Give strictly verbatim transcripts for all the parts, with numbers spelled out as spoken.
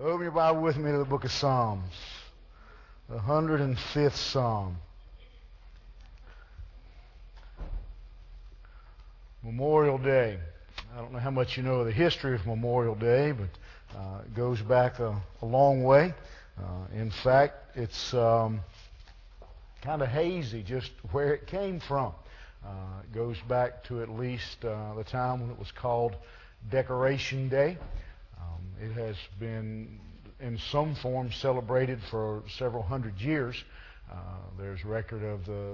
Open your Bible with me to the book of Psalms, the one hundred fifth Psalm. Memorial Day. I don't know how much you know of the history of Memorial Day, but uh, it goes back a, a long way. Uh, in fact, it's um, kind of hazy just where it came from. Uh, it goes back to at least uh, the time when it was called Decoration Day. Um, it has been in some form celebrated for several hundred years. Uh, there's record of the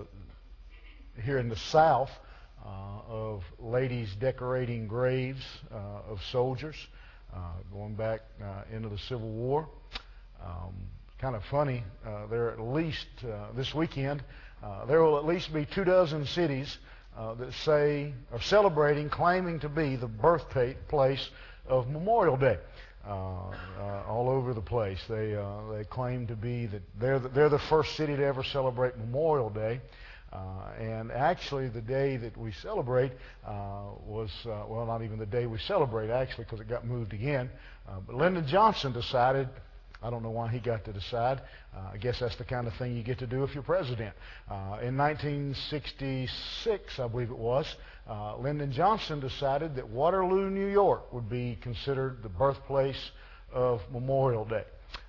here in the South uh, of ladies decorating graves uh, of soldiers uh, going back uh, into the Civil War. Um, kind of funny. Uh, there are at least uh, this weekend uh, there will at least be two dozen cities uh, that say are celebrating, claiming to be the birthplace of Memorial Day. Uh, uh, all over the place, they uh, they claim to be that they're the, they're the first city to ever celebrate Memorial Day, uh, and actually the day that we celebrate uh, was uh, well, not even the day we celebrate actually, because it got moved again. Uh, but Lyndon Johnson decided. I don't know why he got to decide. Uh, I guess that's the kind of thing you get to do if you're president. Uh, in nineteen sixty-six, I believe it was, uh, Lyndon Johnson decided that Waterloo, New York would be considered the birthplace of Memorial Day.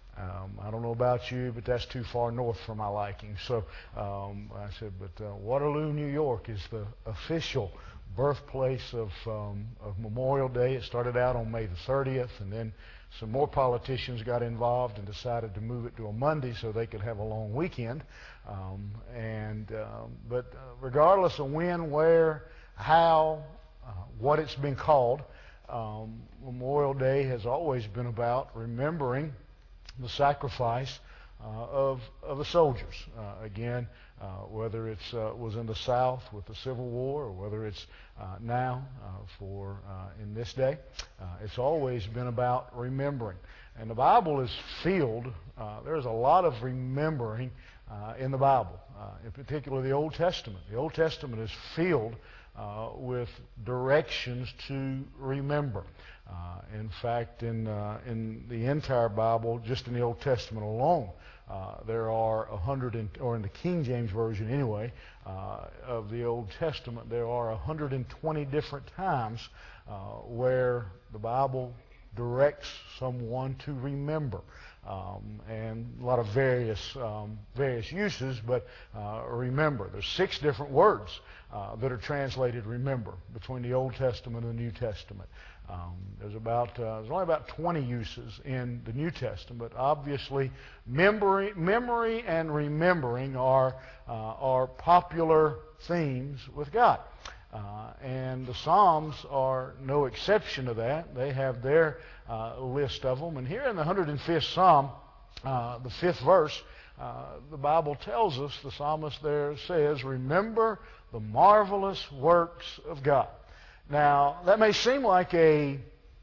Um, I don't know about you, but that's too far north for my liking. So um, I said, but uh, Waterloo, New York is the official birthplace of, um, of Memorial Day. It started out on May the thirtieth, and then some more politicians got involved and decided to move it to a Monday so they could have a long weekend. Um, and um, but uh, regardless of when, where, how, uh, what it's been called, um, Memorial Day has always been about remembering the sacrifice uh, of of the soldiers. Uh, again, uh, whether it's uh, was in the South with the Civil War, or whether it's uh, now uh, for uh, in this day, uh, it's always been about remembering. And the Bible is filled. Uh, there's a lot of remembering uh, in the Bible, uh, in particular the Old Testament. The Old Testament is filled uh, with directions to remember. Uh, in fact, in uh, in the entire Bible, just in the Old Testament alone, uh, there are a hundred, and, or in the King James version anyway, uh, of the Old Testament, there are a hundred and twenty different times uh, where the Bible directs someone to remember, um, and a lot of various um, various uses. But uh, remember, there's six different words uh, that are translated "remember" between the Old Testament and the New Testament. Um, there's about uh, there's only about twenty uses in the New Testament, but obviously memory, memory and remembering are uh, are popular themes with God, uh, and the Psalms are no exception to that. They have their uh, list of them, and here in the one hundred fifth Psalm, uh, the fifth verse, uh, the Bible tells us, the psalmist there says, "Remember the marvelous works of God." Now, that may seem like a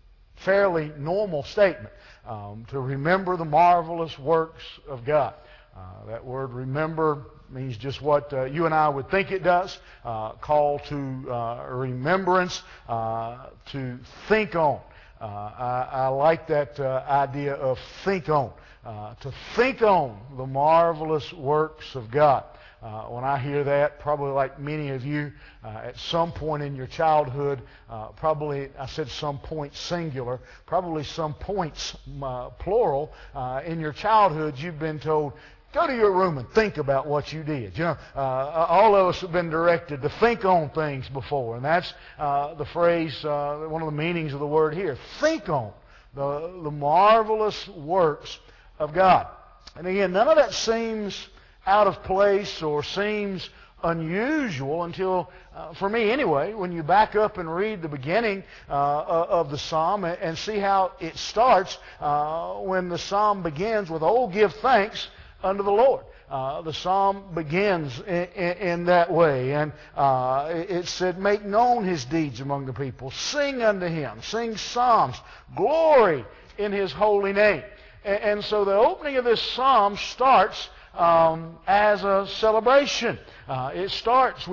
fairly normal statement, um, to remember the marvelous works of God. Uh, that word remember means just what uh, you and I would think it does. Uh, call to uh, remembrance, uh, to think on. Uh, I, I like that uh, idea of think on. Uh, to think on the marvelous works of God. Uh, when I hear that, probably like many of you, uh, at some point in your childhood, uh, probably, I said some point singular, probably some points uh, plural, uh, in your childhood you've been told, go to your room and think about what you did. You know, uh, all of us have been directed to think on things before, and that's uh, the phrase, uh, one of the meanings of the word here, think on the, the marvelous works of God. And again, none of that seems out of place or seems unusual until, uh, for me anyway, when you back up and read the beginning uh, of the psalm and see how it starts uh, when the psalm begins with, "Oh, give thanks unto the Lord." Uh, the psalm begins in, in, in that way, and uh, it said, "Make known His deeds among the people. Sing unto Him. Sing psalms. Glory in His holy name." And, and so the opening of this psalm starts Um, as a celebration. Uh, it starts with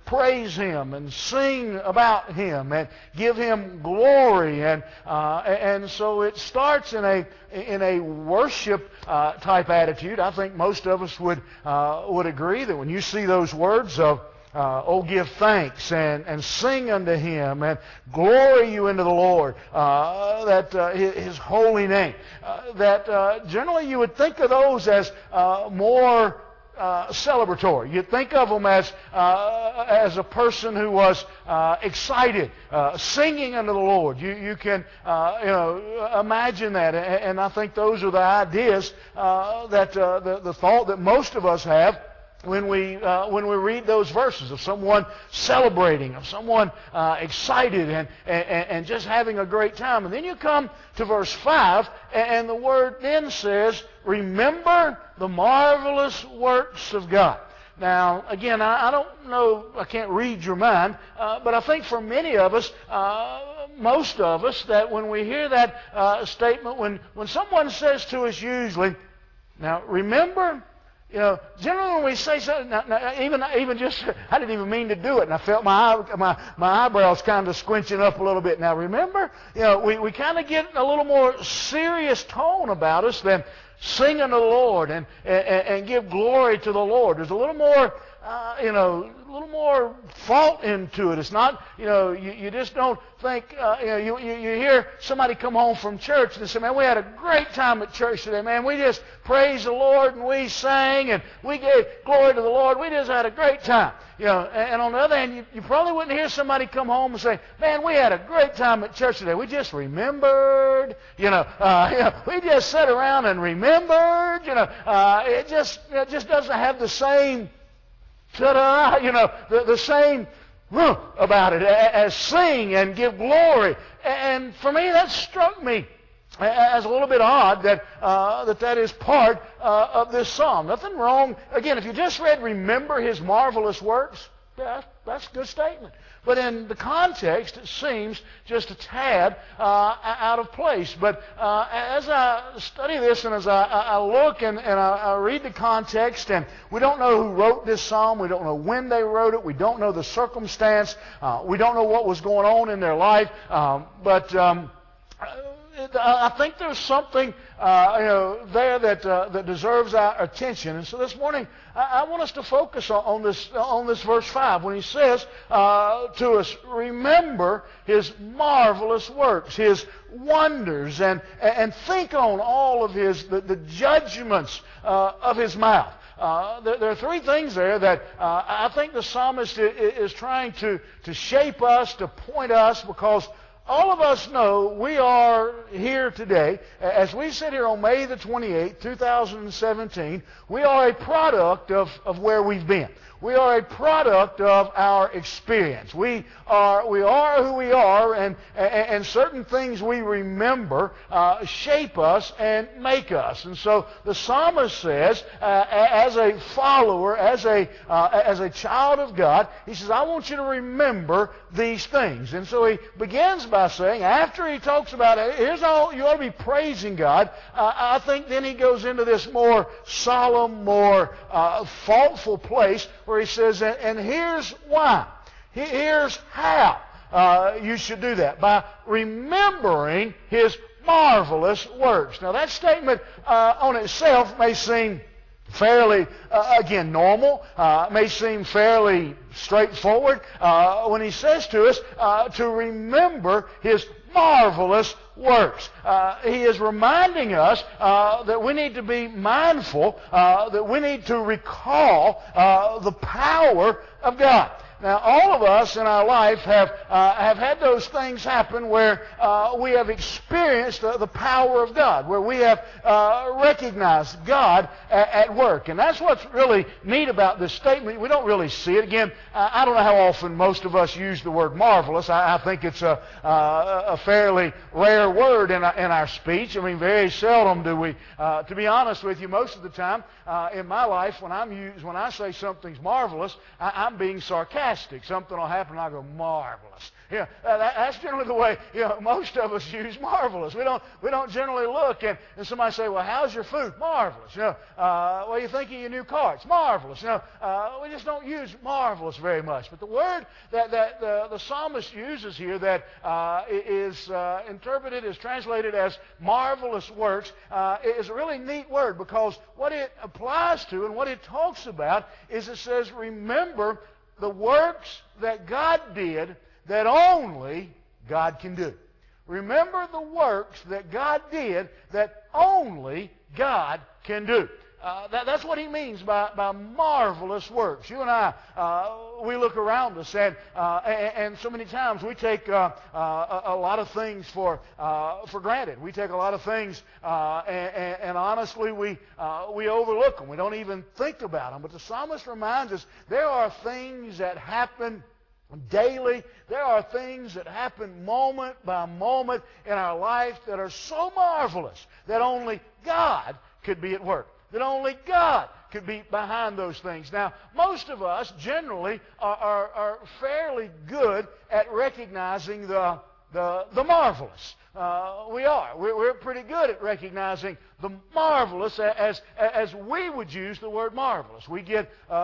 praise Him and sing about Him and give Him glory. And uh, and so it starts in a in a worship uh, type attitude. I think most of us would uh, would agree that when you see those words of Uh, oh, give thanks and, and sing unto Him and glory you into the Lord, uh, that uh, His holy name, uh, that uh, generally you would think of those as uh, more uh, celebratory. You'd think of them as uh, as a person who was uh, excited, uh, singing unto the Lord. You you can uh, you know imagine that, and, and I think those are the ideas uh, that uh, the the thought that most of us have when we uh, when we read those verses of someone celebrating, of someone uh, excited and, and and just having a great time. And then you come to verse five, and the word then says, "Remember the marvelous works of God." Now, again, I, I don't know, I can't read your mind, uh, but I think for many of us, uh, most of us, that when we hear that uh, statement, when when someone says to us usually, "Now remember," you know, generally when we say something, now, now, even even just, I didn't even mean to do it, and I felt my eye, my my eyebrows kind of squinching up a little bit. Now remember, you know, we, we kind of get a little more serious tone about us than sing unto the Lord and, and and give glory to the Lord. There's a little more, uh, you know, a little more thought into it. It's not, you know, you, you just don't think, uh, you know, you, you, you hear somebody come home from church and they say, "Man, we had a great time at church today, man. We just praised the Lord and we sang and we gave glory to the Lord. We just had a great time." You know, and, and on the other hand, you, you probably wouldn't hear somebody come home and say, "Man, we had a great time at church today. We just remembered, you know, uh, you know we just sat around and remembered, you know." Uh, it just it just doesn't have the same ta-da, you know, the, the same uh, about it as sing and give glory. And for me, that struck me as a little bit odd that uh, that that is part uh, of this psalm. Nothing wrong. Again, if you just read "Remember His marvelous works," yeah, that's a good statement. But in the context, it seems just a tad uh, out of place. But uh, as I study this and as I, I look and, and I, I read the context, and we don't know who wrote this psalm, we don't know when they wrote it, we don't know the circumstance, uh, we don't know what was going on in their life, um, but Um, I think there's something uh, you know, there that uh, that deserves our attention. And so this morning, I, I want us to focus on, on this on this verse five when he says uh, to us, "Remember His marvelous works, His wonders, and and think on all of His the, the judgments uh, of His mouth." Uh, there, there are three things there that uh, I think the psalmist is, is trying to to shape us, to point us, because all of us know we are here today, as we sit here on May the twenty-eighth, two thousand seventeen, we are a product of, of where we've been. We are a product of our experience. We are we are who we are, and, and, and certain things we remember uh, shape us and make us. And so the psalmist says, uh, as a follower, as a uh, as a child of God, he says, "I want you to remember these things." And so he begins by saying, after he talks about it, here's all you ought to be praising God. Uh, I think then he goes into this more solemn, more uh, thoughtful place where he says, and, and here's why. Here's how uh, you should do that. By remembering His marvelous works. Now that statement uh, on itself may seem fairly, uh, again, normal, uh, may seem fairly straightforward uh, when he says to us uh, to remember His marvelous works. Uh, he is reminding us uh, that we need to be mindful, uh, that we need to recall uh, the power of God. Now, all of us in our life have uh, have had those things happen where uh, we have experienced the, the power of God, where we have uh, recognized God at, at work. And that's what's really neat about this statement. We don't really see it. Again, uh, I don't know how often most of us use the word marvelous. I, I think it's a, uh, a fairly rare word in our, in our speech. I mean, very seldom do we, uh, to be honest with you, most of the time uh, in my life, when I'm used, when I say something's marvelous, I, I'm being sarcastic. fantastic. Something will happen and I go, marvelous. You know, uh, that, that's generally the way, you know, most of us use marvelous. We don't, we don't generally look and, and somebody say, well, how's your food? Marvelous. You know, uh, what do you think of your new car? It's marvelous. You know, uh, we just don't use marvelous very much. But the word that, that the, the psalmist uses here that uh, is uh, interpreted, is translated as marvelous works, uh, is a really neat word, because what it applies to and what it talks about is it says, remember the works that God did that only God can do. Remember the works that God did that only God can do. Uh, that, that's what he means by, by marvelous works. You and I, uh, we look around us, and, uh, and, and so many times we take uh, uh, a, a lot of things for uh, for granted. We take a lot of things, uh, and, and, and honestly, we uh, we overlook them. We don't even think about them. But the psalmist reminds us there are things that happen daily. There are things that happen moment by moment in our life that are so marvelous that only God could be at work. That only God could be behind those things. Now, most of us generally are, are, are fairly good at recognizing the, the, the marvelous. Uh, we are. We're, we're pretty good at recognizing the marvelous as, as we would use the word marvelous. We get uh, a,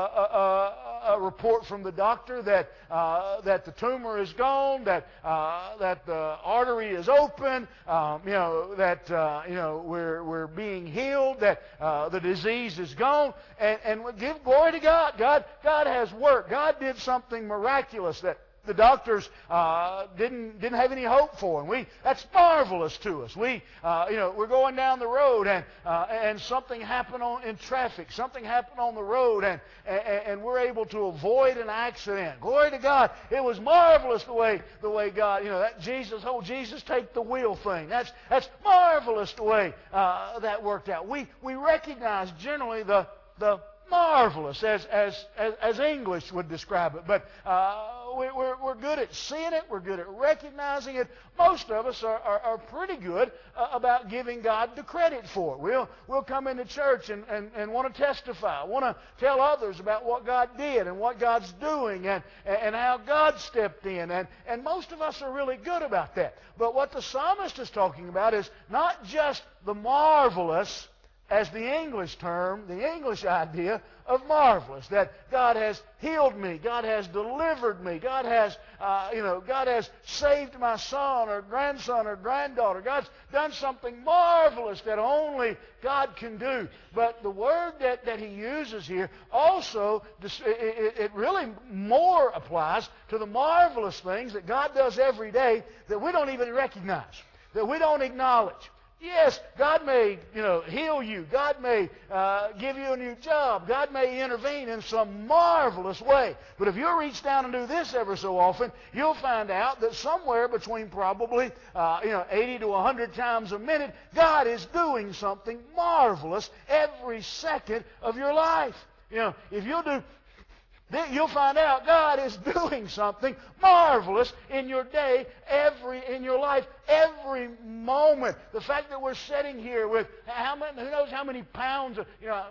a, a report from the doctor that, uh, that the tumor is gone, that, uh, that the artery is open, um, you know, that uh, you know, we're, we're being healed, that uh, the disease is gone, and, and we give glory to God. God. God has worked. God did something miraculous that the doctors uh, didn't didn't have any hope for, and we that's marvelous to us. We uh, you know we're going down the road, and uh, and something happened on in traffic. Something happened on the road, and, and and we're able to avoid an accident. Glory to God! It was marvelous the way the way God, you know, that Jesus, oh Jesus, take the wheel thing. That's that's marvelous the way uh, that worked out. We we recognize generally the the marvelous, as, as, as, as English would describe it. But uh, we, we're, we're good at seeing it. We're good at recognizing it. Most of us are, are, are pretty good uh, about giving God the credit for it. We'll, we'll come into church and, and, and want to testify, want to tell others about what God did and what God's doing and, and how God stepped in. And, and most of us are really good about that. But what the psalmist is talking about is not just the marvelous, as the English term, the English idea of marvelous, that God has healed me, God has delivered me, God has, uh, you know, God has saved my son or grandson or granddaughter. God's done something marvelous that only God can do. But the word that, that he uses here also, it, it really more applies to the marvelous things that God does every day that we don't even recognize, that we don't acknowledge. Yes, God may, you know, heal you. God may uh, give you a new job. God may intervene in some marvelous way. But if you reach down and do this ever so often, you'll find out that somewhere between probably, uh, you know, eighty to one hundred times a minute, God is doing something marvelous every second of your life. You know, if you'll do, then you'll find out God is doing something marvelous in your day, every in your life, every moment. The fact that we're sitting here with how many, who knows how many pounds of, you know,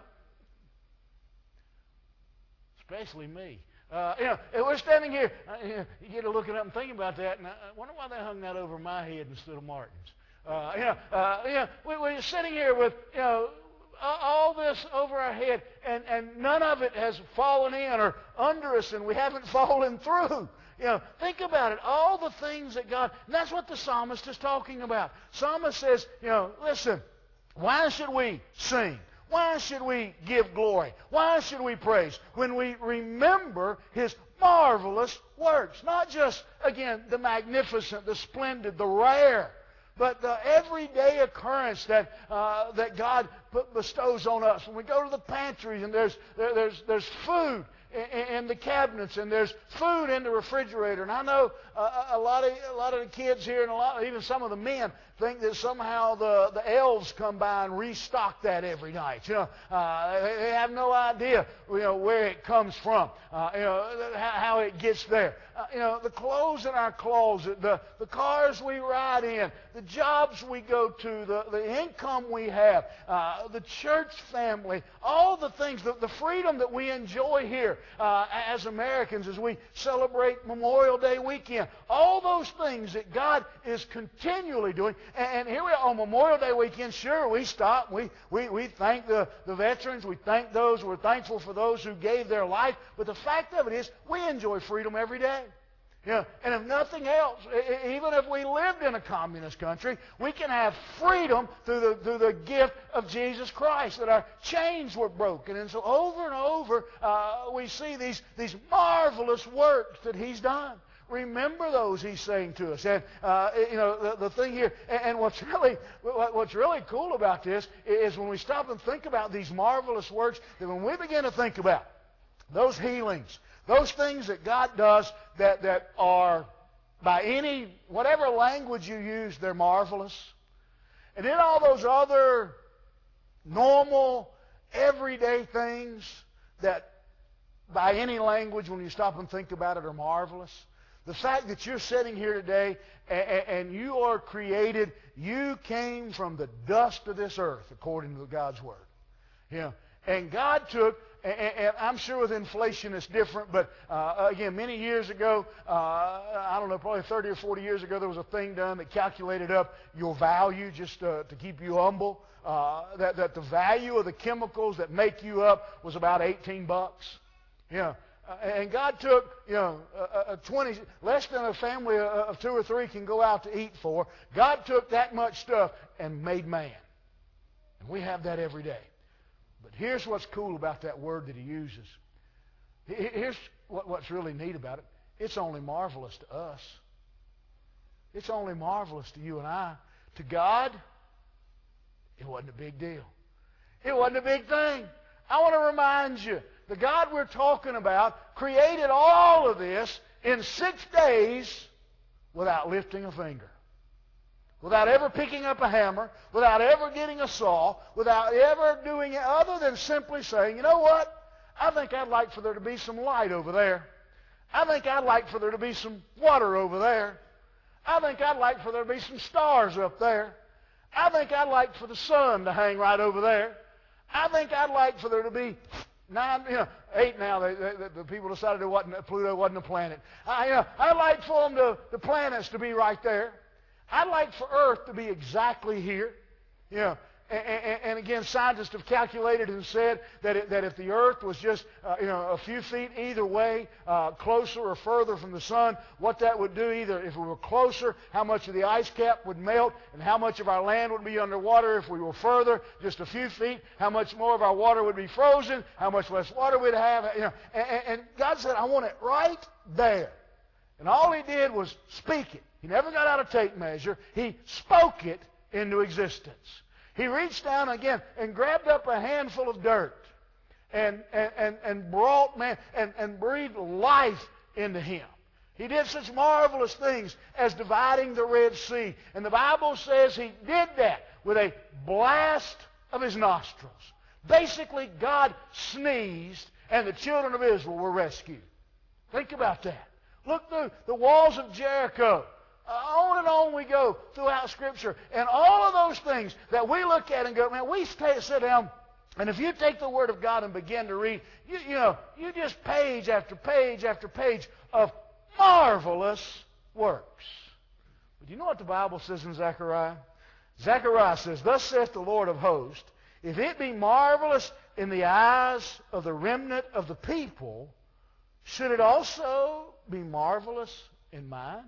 especially me. Uh, you know, if we're standing here, uh, you, know, you get to looking up and thinking about that, and I wonder why they hung that over my head instead of Martin's. Uh, you know, uh, you know, we, we're sitting here with, you know, all this over our head, and, and none of it has fallen in or under us, and we haven't fallen through. You know, think about it. All the things that God, and that's what the psalmist is talking about. Psalmist says, you know, listen, why should we sing? Why should we give glory? Why should we praise? When we remember His marvelous works. Not just, again, the magnificent, the splendid, the rare, but the everyday occurrence that uh, that God put, bestows on us. When we go to the pantries and there's there, there's there's food in, in the cabinets and there's food in the refrigerator. And I know uh, a lot of a lot of the kids here and a lot, even some of the men, think that somehow the, the elves come by and restock that every night. You know, uh, they, they have no idea, you know, where it comes from, uh, you know, how, how it gets there. Uh, you know, the clothes in our closet, the, the cars we ride in, the jobs we go to, the, the income we have, uh, the church family, all the things, the, the freedom that we enjoy here. here uh, as Americans as we celebrate Memorial Day weekend. All those things that God is continually doing. And, and here we are on Memorial Day weekend. Sure, we stop. We, we, we thank the, the veterans. We thank those. We're thankful for those who gave their life. But the fact of it is, we enjoy freedom every day. Yeah, and if nothing else, even if we lived in a communist country, we can have freedom through the, through the gift of Jesus Christ, that our chains were broken. And so over and over, uh, we see these, these marvelous works that He's done. Remember those, He's saying to us. And, uh, you know, the, the thing here, and, and what's really, what's really cool about this is when we stop and think about these marvelous works, that when we begin to think about those healings, those things that God does that, that are, by any, whatever language you use, they're marvelous. And then all those other normal, everyday things that, by any language, when you stop and think about it, are marvelous. The fact that you're sitting here today and, and you are created, you came from the dust of this earth, according to God's Word. Yeah. And God took, and, and I'm sure with inflation it's different, but uh, again, many years ago, uh, I don't know, probably thirty or forty years ago, there was a thing done that calculated up your value just uh, to keep you humble. Uh, that, that the value of the chemicals that make you up was about eighteen bucks. Yeah. Uh, and God took, you know, a, a twenty, less than a family of two or three can go out to eat for. God took that much stuff and made man. And we have that every day. But here's what's cool about that word that He uses. Here's what, what's really neat about it. It's only marvelous to us. It's only marvelous to you and I. To God, it wasn't a big deal. It wasn't a big thing. I want to remind you, the God we're talking about created all of this in six days without lifting a finger. Without ever picking up a hammer, without ever getting a saw, without ever doing it other than simply saying, you know what? I think I'd like for there to be some light over there. I think I'd like for there to be some water over there. I think I'd like for there to be some stars up there. I think I'd like for the sun to hang right over there. I think I'd like for there to be nine, you know, eight now. They, they, the people decided it wasn't, Pluto wasn't a planet. I, you know, I'd like for them to, the planets to be right there. I'd like for Earth to be exactly here. You know, and, and, and again, scientists have calculated and said that, it, that if the Earth was just uh, you know, a few feet either way, uh, closer or further from the sun, what that would do, either if we were closer, how much of the ice cap would melt, and how much of our land would be underwater. If we were further, just a few feet, how much more of our water would be frozen, how much less water we'd have. You know, and, and God said, I want it right there. And all He did was speak it. He never got out a tape measure. He spoke it into existence. He reached down again and grabbed up a handful of dirt and, and, and, and brought man and, and breathed life into him. He did such marvelous things as dividing the Red Sea. And the Bible says He did that with a blast of His nostrils. Basically, God sneezed and the children of Israel were rescued. Think about that. Look through the walls of Jericho. Uh, on and on we go throughout Scripture. And all of those things that we look at and go, man, we stay, sit down, and if you take the Word of God and begin to read, you, you know, you just page after page after page of marvelous works. But you know what the Bible says in Zechariah? Zechariah says, thus saith the Lord of hosts, if it be marvelous in the eyes of the remnant of the people, should it also be marvelous in mine?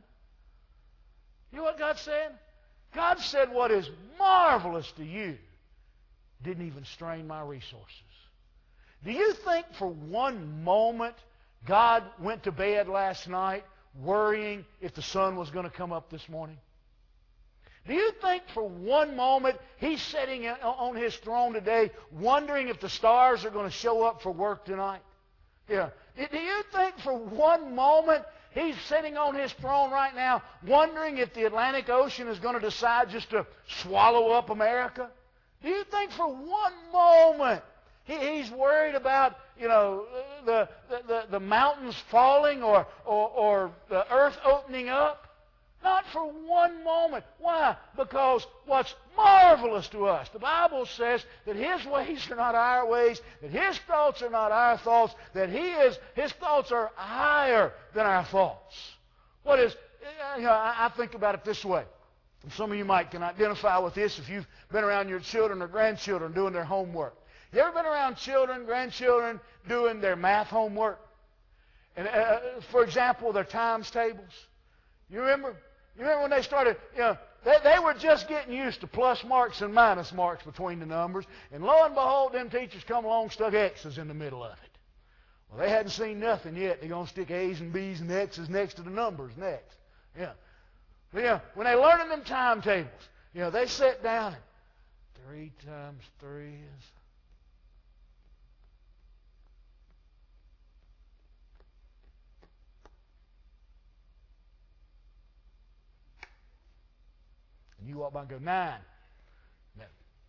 You know what God said? God said what is marvelous to you didn't even strain my resources. Do you think for one moment God went to bed last night worrying if the sun was going to come up this morning? Do you think for one moment He's sitting on His throne today wondering if the stars are going to show up for work tonight? Yeah. Do you think for one moment He's sitting on His throne right now wondering if the Atlantic Ocean is going to decide just to swallow up America? Do you think for one moment he, He's worried about, you know, the, the, the mountains falling or, or, or the earth opening up? Not for one moment. Why? Because what's marvelous to us, the Bible says that His ways are not our ways, that His thoughts are not our thoughts, that He is, His thoughts are higher than our thoughts. What is, you know, I, I think about it this way. And some of you might can identify with this if you've been around your children or grandchildren doing their homework. You ever been around children, grandchildren doing their math homework? And uh, for example, their times tables. You remember? You remember when they started, you know, they, they were just getting used to plus marks and minus marks between the numbers. And lo and behold, them teachers come along, stuck X's in the middle of it. Well, they hadn't seen nothing yet. They're going to stick A's and B's and X's next to the numbers next. Yeah. But, you know, when they learned them timetables, you know, they sat down and three times three is... And you walk by and go, nine. No.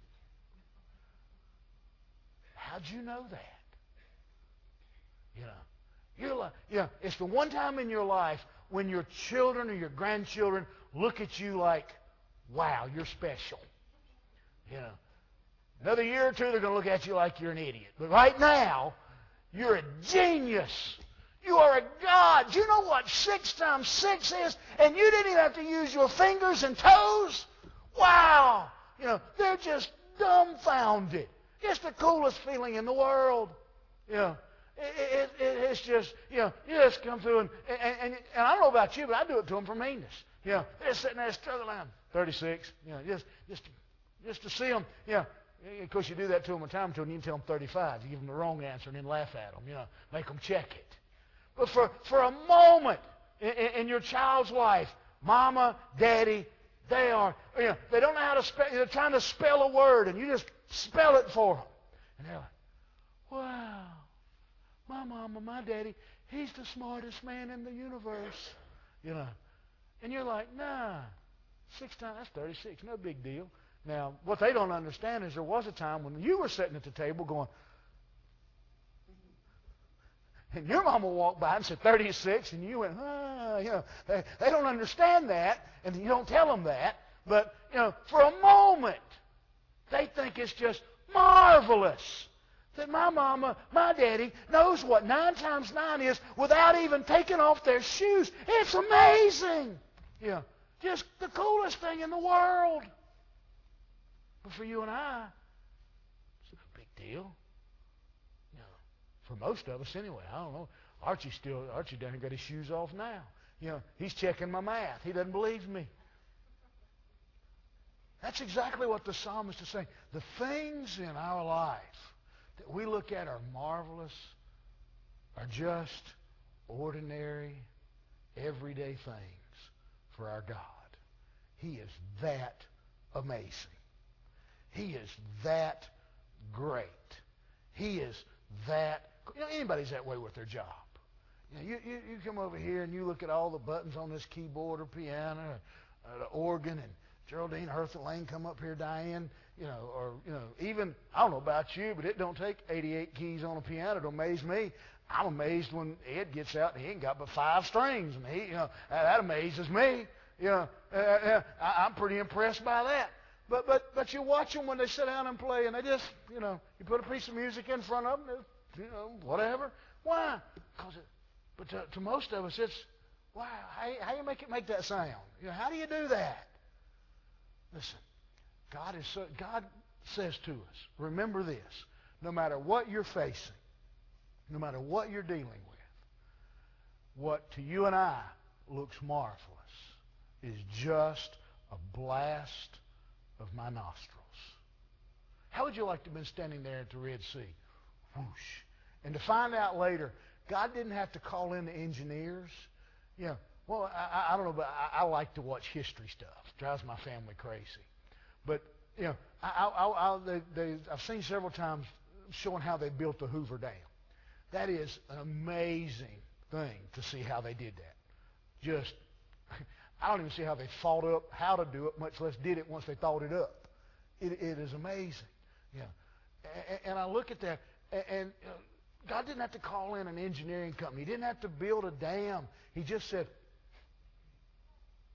How'd you know that? You know, you're like, you know, it's the one time in your life when your children or your grandchildren look at you like, wow, you're special. You know, another year or two, they're going to look at you like you're an idiot. But right now, you're a genius. You are a God. Do you know what six times six is? And you didn't even have to use your fingers and toes? Wow! You know, they're just dumbfounded. It's the coolest feeling in the world. You know, it, it, it, it's just, you know, you just come through and, and, and, and I don't know about you, but I do it to them for meanness. You know, they're sitting there struggling. thirty-six. You know, just, just, just to see them, you know. Of course, you do that to them a time or two, and you can tell them thirty-five. You give them the wrong answer and then laugh at them, you know, make them check it. But for, for a moment in, in your child's life, Mama, Daddy, they are, you know, they don't know how to spell, they're trying to spell a word, and you just spell it for them. And they're like, wow, my Mama, my Daddy, he's the smartest man in the universe. You know. And you're like, nah, six times, that's thirty-six, no big deal. Now, what they don't understand is there was a time when you were sitting at the table going, and your mama walked by and said thirty-six, and you went, ah, you know, they, they don't understand that, and you don't tell them that. But, you know, for a moment, they think it's just marvelous that my mama, my daddy, knows what nine times nine is without even taking off their shoes. It's amazing. You know, just the coolest thing in the world. But for you and I, it's a big deal. For most of us anyway. I don't know. Archie still, Archie down here got his shoes off now. You know, he's checking my math. He doesn't believe me. That's exactly what the psalmist is saying. The things in our life that we look at are marvelous, are just ordinary, everyday things for our God. He is that amazing. He is that great. He is that. You know, anybody's that way with their job. You know, you, you, you come over here and you look at all the buttons on this keyboard or piano or, or the organ, and Geraldine, Hertha Lane come up here, Diane, you know, or, you know, even, I don't know about you, but it don't take eighty-eight keys on a piano to amaze me. I'm amazed when Ed gets out and he ain't got but five strings, and he, you know, that, that amazes me. You know, uh, uh, I, I'm pretty impressed by that. But, but, but you watch them when they sit down and play, and they just, you know, you put a piece of music in front of them, you know, whatever. Why? Because, it, but to, to most of us, it's, wow, how, how you make it make that sound? You know, how do you do that? Listen, God is so, God says to us, remember this, no matter what you're facing, no matter what you're dealing with, what to you and I looks marvelous is just a blast of my nostrils. How would you like to have been standing there at the Red Sea? Whoosh. And to find out later, God didn't have to call in the engineers. You know, well, I, I don't know, but I, I like to watch history stuff. It drives my family crazy. But, you know, I, I, I, they, they, I've seen several times showing how they built the Hoover Dam. That is an amazing thing to see how they did that. Just, I don't even see how they thought up how to do it, much less did it once they thought it up. It, it is amazing. You know. and, and I look at that, and, and uh, God didn't have to call in an engineering company. He didn't have to build a dam. He just said,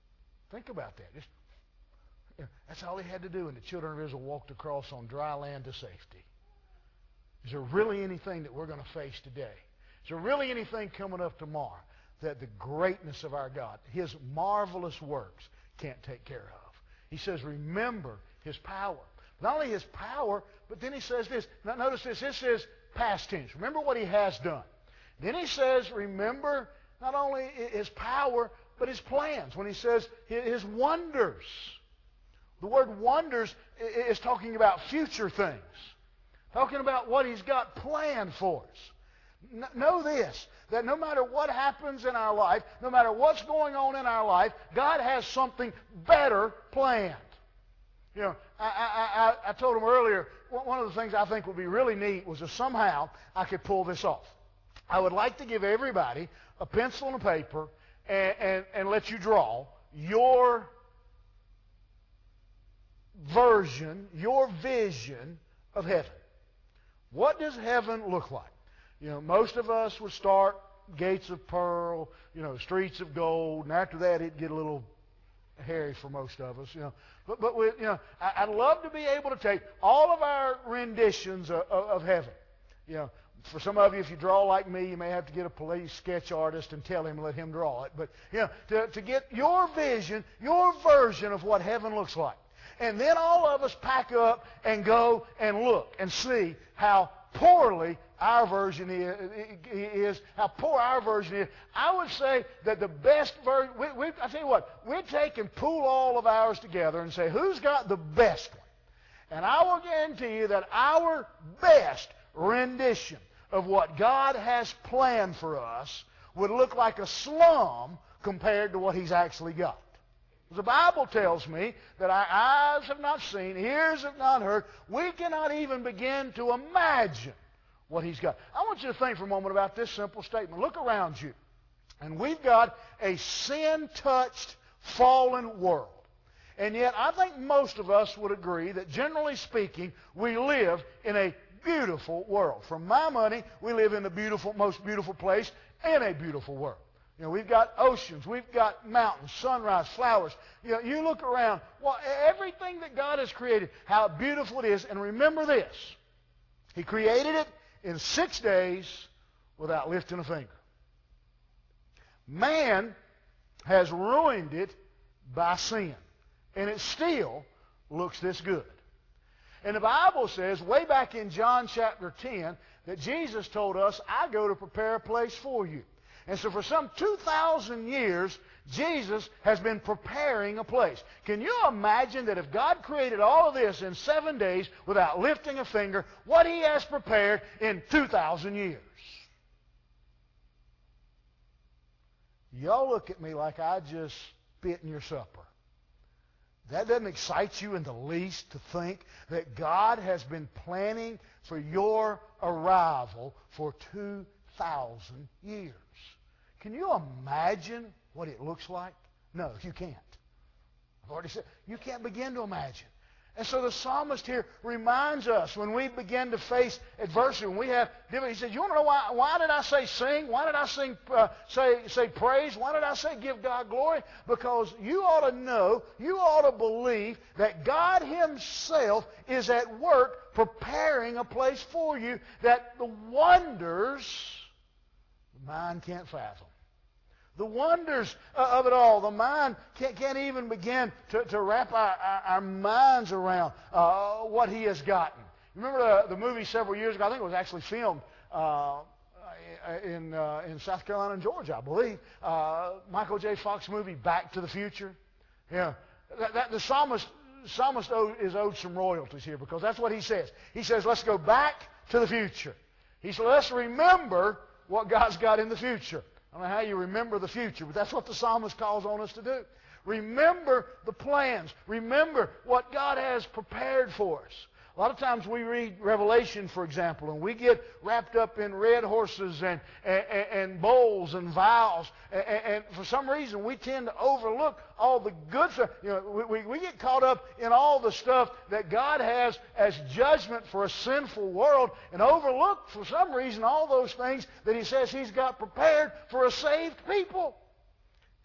Think about that. Just, you know, that's all he had to do, and the children of Israel walked across on dry land to safety. Is there really anything that we're going to face today? Is there really anything coming up tomorrow that the greatness of our God, His marvelous works, can't take care of? He says, remember His power. Not only His power, but then He says this. Now notice this. This is past tense. Remember what He has done. Then He says, remember not only His power, but His plans. When He says His wonders. The word wonders is talking about future things. Talking about what He's got planned for us. Know this, that no matter what happens in our life, no matter what's going on in our life, God has something better planned. You know, I, I, I, I told him earlier, one of the things I think would be really neat was if somehow I could pull this off. I would like to give everybody a pencil and a paper and, and, and let you draw your version, your vision of heaven. What does heaven look like? You know, most of us would start gates of pearl, you know, streets of gold, and after that it'd get a little hairy for most of us, you know. But, but we, you know, I, I'd love to be able to take all of our renditions of, of, of heaven. You know, for some of you, if you draw like me, you may have to get a police sketch artist and tell him, let him draw it. But, you know, to, to get your vision, your version of what heaven looks like. And then all of us pack up and go and look and see how poorly our version is, how poor our version is. I would say that the best version, we, we, I tell you what, we take and pool all of ours together and say, who's got the best one? And I will guarantee you that our best rendition of what God has planned for us would look like a slum compared to what He's actually got. The Bible tells me that our eyes have not seen, ears have not heard. We cannot even begin to imagine what He's got. I want you to think for a moment about this simple statement. Look around you. And we've got a sin-touched, fallen world. And yet I think most of us would agree that generally speaking, we live in a beautiful world. For my money, we live in the beautiful, most beautiful place in a beautiful world. You know, we've got oceans, we've got mountains, sunrise, flowers. You know, you look around, well, everything that God has created, how beautiful it is. And remember this, He created it in six days without lifting a finger. Man has ruined it by sin, and it still looks this good. And the Bible says, way back in John chapter ten, that Jesus told us, I go to prepare a place for you. And so for some two thousand years, Jesus has been preparing a place. Can you imagine that if God created all of this in seven days without lifting a finger, what He has prepared in two thousand years? Y'all look at me like I just spit in your supper. That doesn't excite you in the least to think that God has been planning for your arrival for two thousand years. Can you imagine what it looks like? No, you can't. I've already said, you can't begin to imagine. And so the psalmist here reminds us when we begin to face adversity, when we have difficulty, he said, you want to know why, why did I say sing? Why did I sing, uh, say, say praise? Why did I say give God glory? Because you ought to know, you ought to believe that God Himself is at work preparing a place for you, that the wonders the mind can't fathom. The wonders of it all, the mind can't, can't even begin to, to wrap our, our, our minds around uh, what He has gotten. Remember the, the movie several years ago, I think it was actually filmed uh, in, uh, in South Carolina and Georgia, I believe. Uh, Michael J. Fox movie, Back to the Future. Yeah, that, that, the psalmist, psalmist owed, is owed some royalties here because that's what he says. He says, let's go back to the future. He said, let's remember what God's got in the future. I don't know how you remember the future, but that's what the psalmist calls on us to do. Remember the plans. Remember what God has prepared for us. A lot of times we read Revelation, for example, and we get wrapped up in red horses and, and, and bowls and vials. And, and for some reason, we tend to overlook all the good stuff. You know, we, we get caught up in all the stuff that God has as judgment for a sinful world and overlook, for some reason, all those things that He says He's got prepared for a saved people.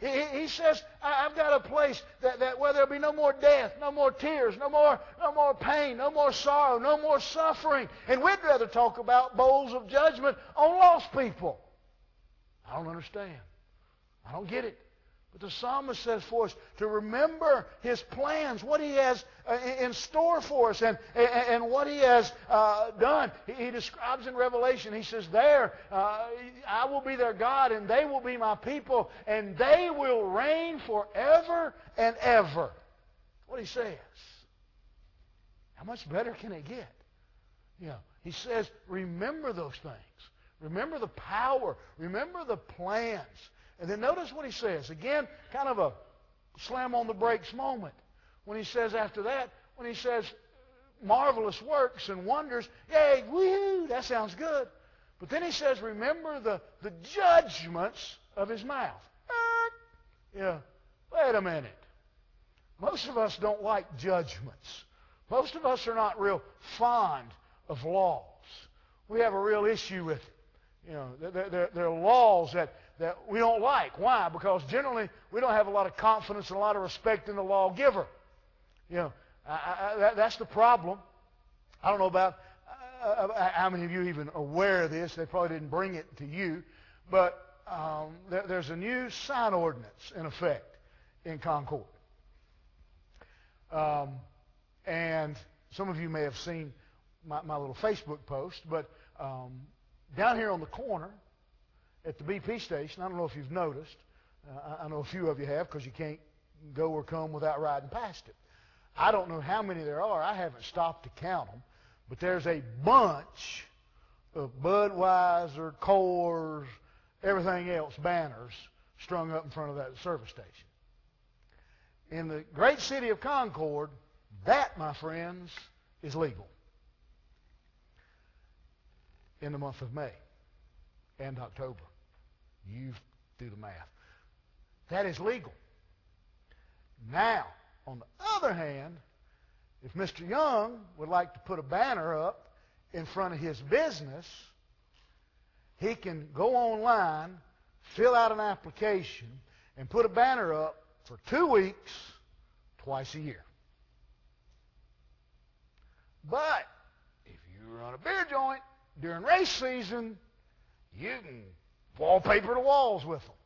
He, he says, I've got a place that, that where there'll be no more death, no more tears, no more, no more pain, no more sorrow, no more suffering. And we'd rather talk about bowls of judgment on lost people. I don't understand. I don't get it. But the psalmist says for us to remember His plans, what He has uh, in store for us, and, and, and what He has uh, done. He, he describes in Revelation, He says, there, uh, I will be their God, and they will be my people, and they will reign forever and ever. That's what He says. How much better can it get? You know, He says, remember those things. Remember the power. Remember the plans. And then notice what He says. Again, kind of a slam on the brakes moment. When He says after that, when He says marvelous works and wonders, yay, woo, that sounds good. But then He says, remember the, the judgments of His mouth. Yeah, wait a minute. Most of us don't like judgments. Most of us are not real fond of laws. We have a real issue with it. You know, there, there, there are laws that that we don't like. Why? Because generally we don't have a lot of confidence and a lot of respect in the lawgiver. You know, I, I, that, that's the problem. I don't know about uh, how many of you are even aware of this. They probably didn't bring it to you. But um, there, there's a new sign ordinance in effect in Concord. Um, and some of you may have seen my, my little Facebook post. But um, down here on the corner, at the B P station, I don't know if you've noticed. Uh, I know a few of you have because you can't go or come without riding past it. I don't know how many there are. I haven't stopped to count them. But there's a bunch of Budweiser, Coors, everything else banners strung up in front of that service station. In the great city of Concord, that, my friends, is legal in the month of May and October. You do the math. That is legal. Now, on the other hand, if Mister Young would like to put a banner up in front of his business, he can go online, fill out an application, and put a banner up for two weeks, twice a year. But if you run a beer joint during race season, you can wallpaper the walls with them.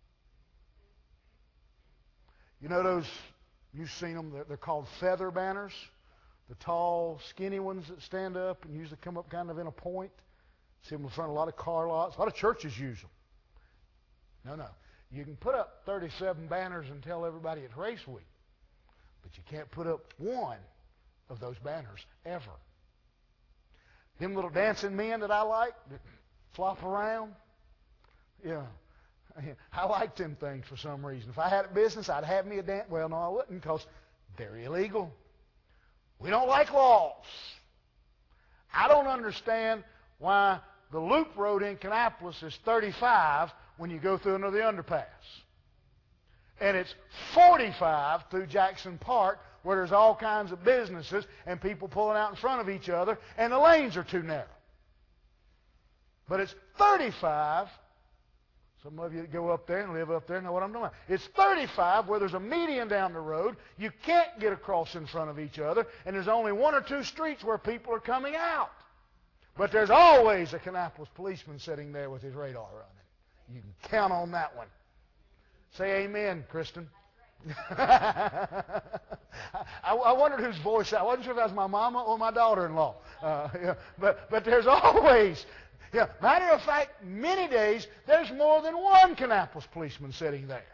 You know those, you've seen them, they're, they're called feather banners. The tall, skinny ones that stand up and usually come up kind of in a point. See them in front of a lot of car lots. A lot of churches use them. No, no. You can put up thirty-seven banners and tell everybody it's race week. But you can't put up one of those banners ever. Them little dancing men that I like that flop around, yeah, I like them things for some reason. If I had a business, I'd have me a dance. Well, no, I wouldn't because they're illegal. We don't like laws. I don't understand why the loop road in Kannapolis is thirty-five when you go through another underpass. And it's forty-five through Jackson Park where there's all kinds of businesses and people pulling out in front of each other and the lanes are too narrow. But it's thirty-five. Some of you that go up there and live up there know what I'm talking about. It's thirty-five where there's a median down the road. You can't get across in front of each other. And there's only one or two streets where people are coming out. But there's always a Kannapolis policeman sitting there with his radar running. You can count on that one. Say amen, Kristen. I, I wondered whose voice I wasn't sure if that was my mama or my daughter-in-law. Uh, yeah, but, but there's always... Yeah, matter of fact, many days there's more than one Kannapolis policeman sitting there.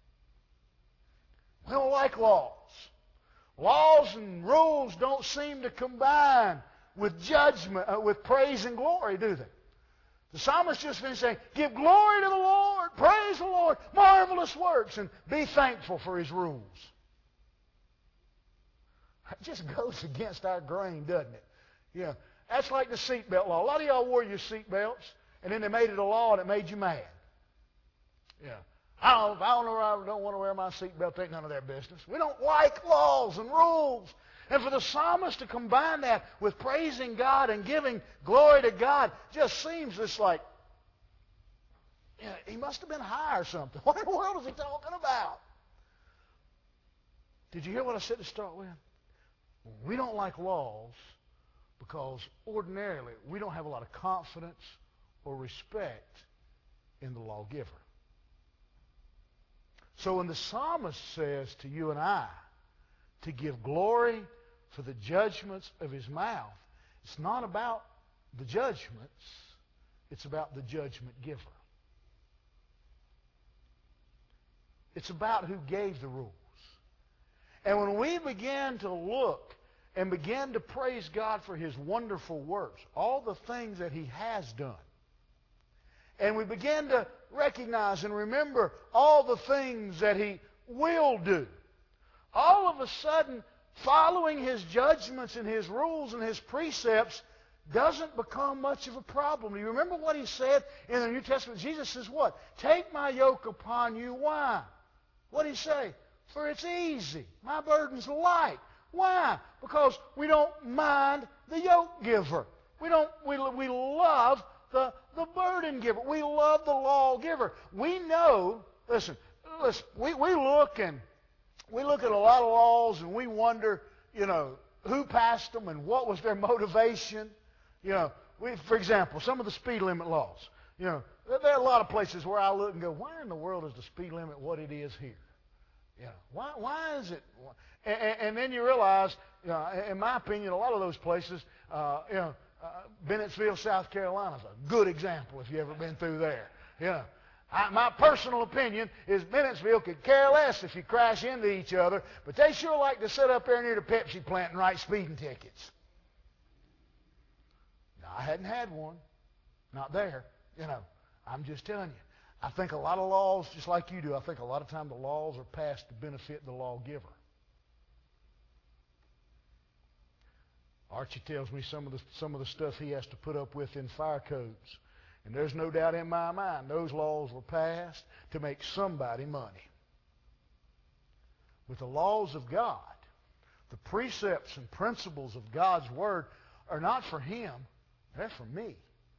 We don't like laws. Laws and rules don't seem to combine with judgment, uh, with praise and glory, do they? The psalmist just finished saying, give glory to the Lord, praise the Lord, marvelous works, and be thankful for His rules. It just goes against our grain, doesn't it? Yeah. That's like the seatbelt law. A lot of y'all wore your seatbelts, and then they made it a law, and it made you mad. Yeah. I don't, I don't know. I don't want to wear my seatbelt. Ain't none of their business. We don't like laws and rules. And for the psalmist to combine that with praising God and giving glory to God just seems just like you know, he must have been high or something. What in the world is he talking about? Did you hear what I said to start with? We don't like laws because ordinarily we don't have a lot of confidence or respect in the lawgiver. So when the psalmist says to you and I to give glory for the judgments of his mouth, it's not about the judgments, it's about the judgment giver. It's about who gave the rules. And when we begin to look and begin to praise God for his wonderful works, all the things that he has done, and we begin to recognize and remember all the things that he will do, all of a sudden, following his judgments and his rules and his precepts doesn't become much of a problem. Do you remember what he said in the New Testament? Jesus says what? Take my yoke upon you. Why? What did he say? For it's easy. My burden's light. Why? Because we don't mind the yoke giver. We don't. We, we love the, the burden giver. We love the law giver. We know, listen, listen, we, we look and we look at a lot of laws and we wonder, you know, who passed them and what was their motivation. You know, we, for example, some of the speed limit laws. You know, there are a lot of places where I look and go, why in the world is the speed limit what it is here? You know, why, why is it? And, and then you realize, you know, in my opinion, a lot of those places, uh, you know, uh, Bennettsville, South Carolina is a good example if you've ever been through there. You know, I, my personal opinion is Bennettsville could care less if you crash into each other, but they sure like to sit up there near the Pepsi plant and write speeding tickets. Now, I hadn't had one. Not there. You know, I'm just telling you. I think a lot of laws, just like you do, I think a lot of times the laws are passed to benefit the lawgiver. Archie tells me some of the some of the stuff he has to put up with in fire codes. And there's no doubt in my mind those laws were passed to make somebody money. With the laws of God, the precepts and principles of God's Word are not for him, they're for me.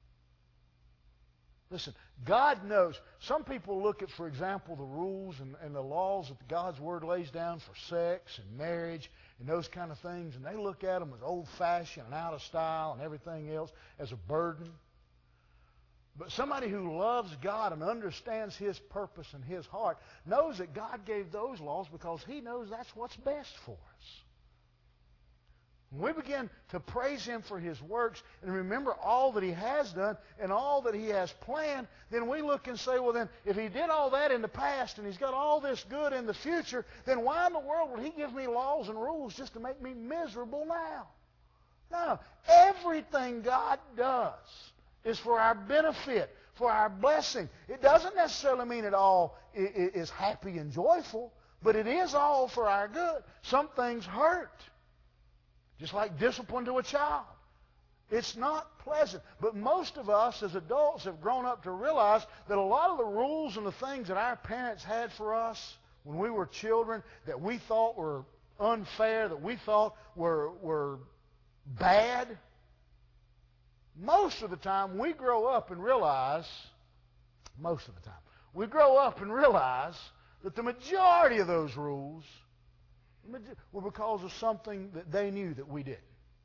Listen, God knows. Some people look at, for example, the rules and, and the laws that God's Word lays down for sex and marriage and those kind of things, and they look at them as old-fashioned and out of style and everything else as a burden. But somebody who loves God and understands his purpose and his heart knows that God gave those laws because he knows that's what's best for us. When we begin to praise him for his works and remember all that he has done and all that he has planned, then we look and say, well then, if he did all that in the past and he's got all this good in the future, then why in the world would he give me laws and rules just to make me miserable now? No. Everything God does is for our benefit, for our blessing. It doesn't necessarily mean it all is happy and joyful, but it is all for our good. Some things hurt. Just like discipline to a child. It's not pleasant. But most of us as adults have grown up to realize that a lot of the rules and the things that our parents had for us when we were children that we thought were unfair, that we thought were, were bad, most of the time we grow up and realize, most of the time, we grow up and realize that the majority of those rules were because of something that they knew that we didn't.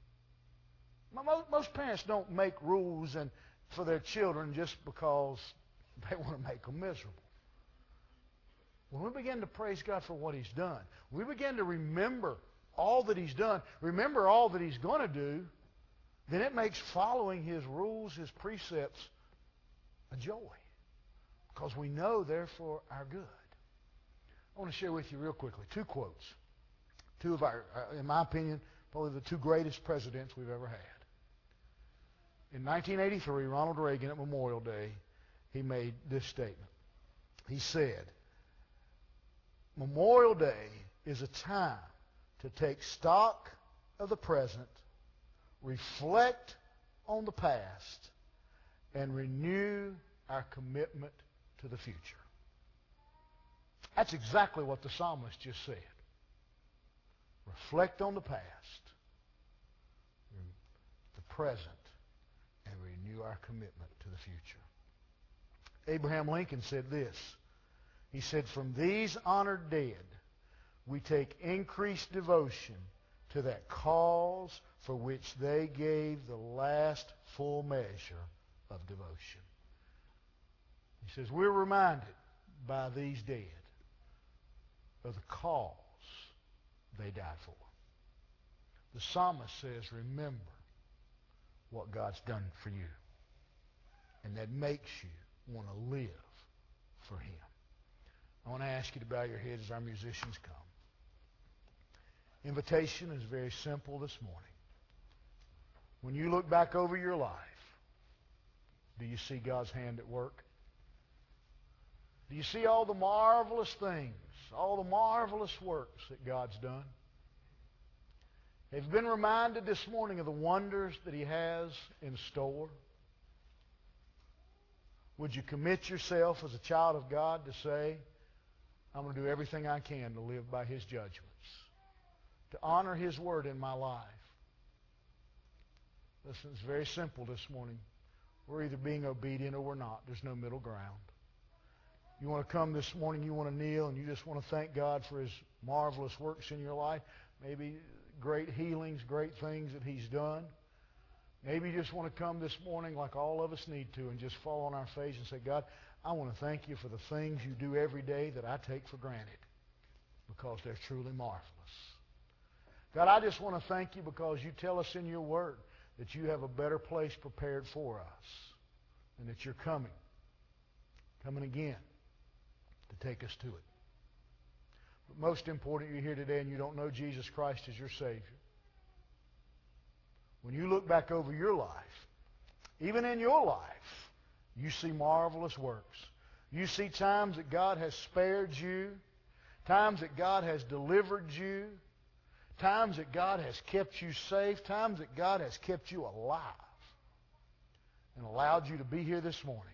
Most parents don't make rules and for their children just because they want to make them miserable. When we begin to praise God for what he's done, we begin to remember all that he's done, remember all that he's going to do, then it makes following his rules, his precepts, a joy. Because we know they're for our good. I want to share with you real quickly two quotes. Two of our, in my opinion, probably the two greatest presidents we've ever had. In nineteen eighty-three, Ronald Reagan at Memorial Day, he made this statement. He said, Memorial Day is a time to take stock of the present, reflect on the past, and renew our commitment to the future. That's exactly what the psalmist just said. Reflect on the past, the present, and renew our commitment to the future. Abraham Lincoln said this. He said, "From these honored dead, we take increased devotion to that cause for which they gave the last full measure of devotion." He says, we're reminded by these dead of the cause they died for. The psalmist says, remember what God's done for you. And that makes you want to live for Him. I want to ask you to bow your heads as our musicians come. Invitation is very simple this morning. When you look back over your life, do you see God's hand at work? Do you see all the marvelous things, all the marvelous works that God's done? Have you been reminded this morning of the wonders that He has in store? Would you commit yourself as a child of God to say, I'm going to do everything I can to live by His judgments, to honor His word in my life? Listen, it's very simple this morning. We're either being obedient or we're not. There's no middle ground. You want to come this morning, you want to kneel, and you just want to thank God for His marvelous works in your life. Maybe great healings, great things that He's done. Maybe you just want to come this morning like all of us need to and just fall on our face and say, God, I want to thank You for the things You do every day that I take for granted because they're truly marvelous. God, I just want to thank You because You tell us in Your Word that You have a better place prepared for us and that You're coming, coming again to take us to it. But most important, you're here today and you don't know Jesus Christ as your Savior. When you look back over your life, even in your life, you see marvelous works. You see times that God has spared you, times that God has delivered you, times that God has kept you safe, times that God has kept you alive and allowed you to be here this morning.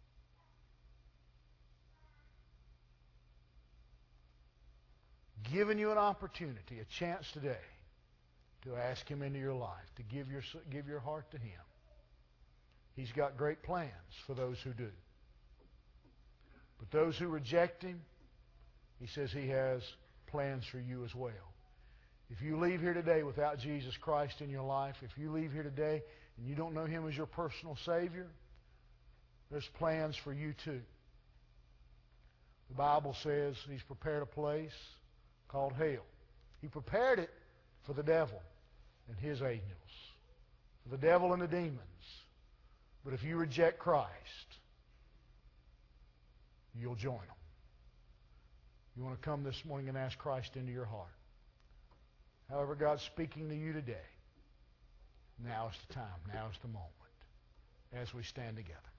Giving you an opportunity, a chance today to ask Him into your life, to give your, give your heart to Him. He's got great plans for those who do. But those who reject Him, He says He has plans for you as well. If you leave here today without Jesus Christ in your life, if you leave here today and you don't know Him as your personal Savior, there's plans for you too. The Bible says He's prepared a place called hell. He prepared it for the devil and his angels, for the devil and the demons. But if you reject Christ, you'll join them. You want to come this morning and ask Christ into your heart. However God's speaking to you today, now is the time, now is the moment as we stand together.